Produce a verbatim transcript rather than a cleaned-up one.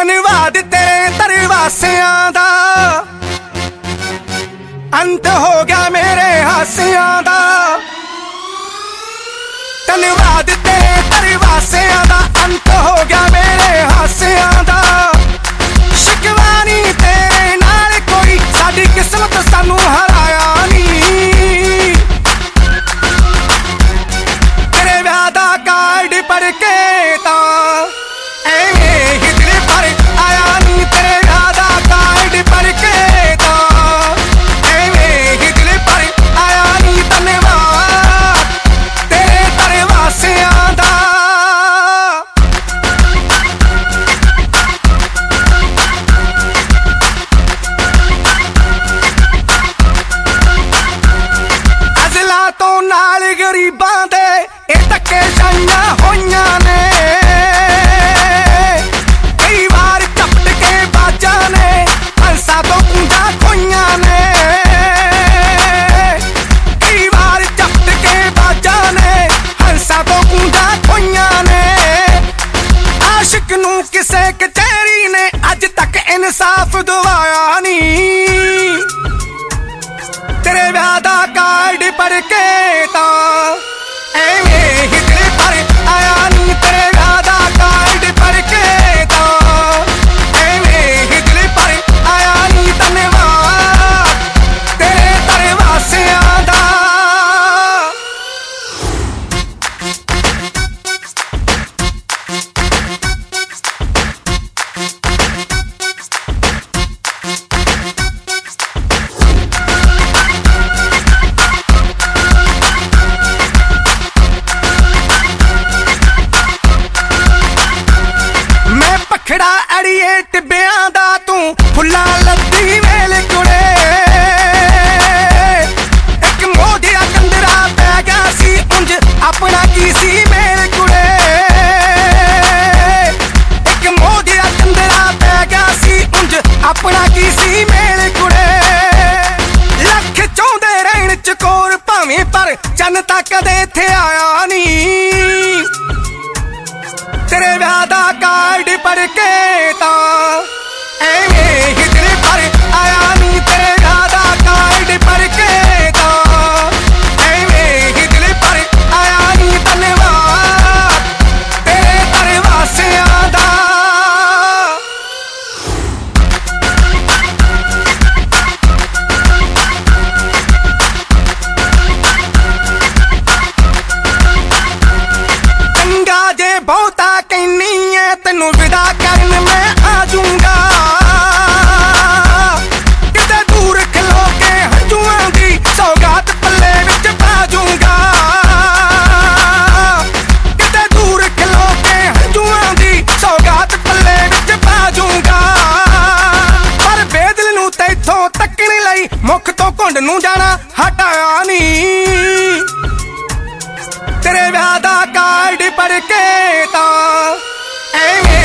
ਧੰਨਵਾਦ ਤੇਰੇ ਧਰਵਾਸਿਆਂ ਦਾ, ਅੰਤ ਹੋ ਗਿਆ ਮੇਰੇ ਹਾਸਿਆਂ ਦਾ। ਧੰਨਵਾਦ ਤੇਰੇ ਧਰਵਾਸਿਆਂ ਦਾ, ਅੰਤ ਹੋ ਗਿਆ ਮੇਰੇ ਹਾਸਿਆਂ ਦਾ। ਸ਼ਿਕਵਾ ਨੀ ਤੇਰੇ ਨਾਲ ਕੋਈ, ਸਾਡੀ ਕਿਸਮਤ ਸਾਨੂੰ ਹਰਾਇਆ ਨੀ। ਤੇਰੇ ਵਿਆਹ ਦਾ ਕਾਰਡ ਪੜ੍ਹ ਕੇ ਤਾਂ ਐਵੇਂ ਹੀ ਦਿਲ ਭਰ ਆਇਆ ਨੀ। ਤੇਰੇ ਵਿਆਹ ਦਾ ਕਾਰਡ ਪੜ੍ਹ ਕੇ ਤਾਂ ਐਵੇਂ ਹੀ ਦਿਲ ਭਰ ਆਇਆ ਨੀ। ਧੰਨਵਾਦ ਤੇਰੇ ਧਰਵਾਸਿਆਂ ਦਾ। ਅਜ਼ਲਾਂ ਤੋਂ ਨਾਲ ਗਰੀਬਾਂ ਦੇ ਇਹ ਧੱਕੇ ਸ਼ਾਈਆਂ ਹੋਈਆਂ ਨੇ। ਕਈ ਵਾਰ ਝਪਟ ਕੇ ਬਾਜਾਂ ਨੇ ਹੰਸਾਂ ਤੋਂ ਕੂੰਜਾਂ ਖੋਈਆਂ ਨੇ। ਕਈ ਵਾਰ ਝਪਟ ਕੇ ਬਾਜਾਂ ਨੇ ਹੰਸਾਂ ਤੋਂ ਕੂੰਜਾਂ ਖੋਈਆਂ ਨੇ। ਆਸ਼ਿਕ ਨੂੰ ਕਿਸੇ ਕਚਹਿਰੀ ਨੇ ਅੱਜ ਤੱਕ ਇਨਸਾਫ ਦਵਾਇਆ ਨੀ। ਤੇਰੇ ਵਿਆਹ ਦਾ ਕਾਰਡ ਪੜ੍ਹ ਕੇ ਤਾਂ ਐਵੇਂ ਹੀ ਦਿਲ ਭਰ ਆਇਆ ਨੀ। ਤੇਰੇ ਵਿਆਹ ਦਾ ਕਾਰਡ ਪੜ੍ਹ ਕੇ ਤਾਂ ਐਵੇਂ ਹੀ ਦਿਲ ਭਰ ਆਇਆ ਨੀ। ਧੰਨਵਾਦ ਤੇਰੇ ਧਰਵਾਸਿਆਂ ਦਾ। ਖੜਾ ਅੜੀਏ ਟਿੱਬਿਆਂ ਦਾ ਤੂੰ ਫੁੱਲਾਂ ਲੱਦੀ ਵੇਲੇ ਕੁੜੇ। ਇੱਕ ਮੋਢਿਆ ਕੰਦਰਾ ਪੈ ਗਿਆ ਸੀ ਉਂਝ ਆਪਣਾ ਕੀ ਸੀ ਮੇਲ ਕੁੜੇ। ਇੱਕ ਮੋਢਿਆ ਕੰਦਰਾ ਪੈ ਗਿਆ ਸੀ ਉਂਝ ਆਪਣਾ ਕੀ ਸੀ ਮੇਲ ਕੁੜੇ। ਲੱਖ ਚਾਹੁੰਦੇ ਰਹਿਣ ਚਕੋਰ ਭਾਵੇਂ ਪਰ ਚੰਨ ਤਾਂ ਕਦੇ ਇੱਥੇ ਆਇਆ ਨੀ। ਤੇਰੇ ਵਿਆਹ ਦਾ ਕਾਰਡ ਪੜ੍ਹ ਕੇ ਤਾਂ ਐਵੇਂ ਹੀ ਦਿਲ ਭਰ ਆਇਆ ਨੀ। ਤੇਰੇ ਵਿਆਹ ਦਾ ਕਾਰਡ ਪੜ੍ਹ ਕੇ ਤਾਂ ਐਵੇਂ ਹੀ ਦਿਲ ਭਰ ਆਇਆ ਨੀ। ਧੰਨਵਾਦ ਤੇਰੇ ਧਰਵਾਸਿਆਂ ਦਾ। ਚੰਗਾ ਜੇ ਬਹੁਤਾ ਕਹਿਨੀ ਐ ਤੈਨੂੰ ਵਿਦਾ ਕਰਨ ਮੈਂ ਆ ਜੂੰਗਾ। ਕਿਤੇ ਦੂਰ ਖਲੋ ਕੇ ਹੰਝੂਆਂ ਦੀ ਸੌਗਾਤ ਪੱਲੇ ਵਿੱਚ ਪਾ ਜੂੰਗਾ। ਕਿਤੇ ਦੂਰ ਖਲੋ ਕੇ ਹੰਝੂਆਂ ਦੀ ਸੌਗਾਤ ਪੱਲੇ ਵਿੱਚ ਪਾ ਜੂੰਗਾ। ਪਰ ਬੇਦਿਲ ਨੂੰ ਤੈਥੋਂ ਤੱਕਣ ਲਈ ਮੁੱਖ ਤੋਂ ਘੁੰਡ ਨੂੰ ਜਾਣਾ ਹਟਾਇਆ ਨੀ। ਤੇਰੇ ਵਿਆਹ ਦਾ ਕਾਰਡ ਪੜ੍ਹ ਕੇ ਤਾਂ ਐਵੇਂ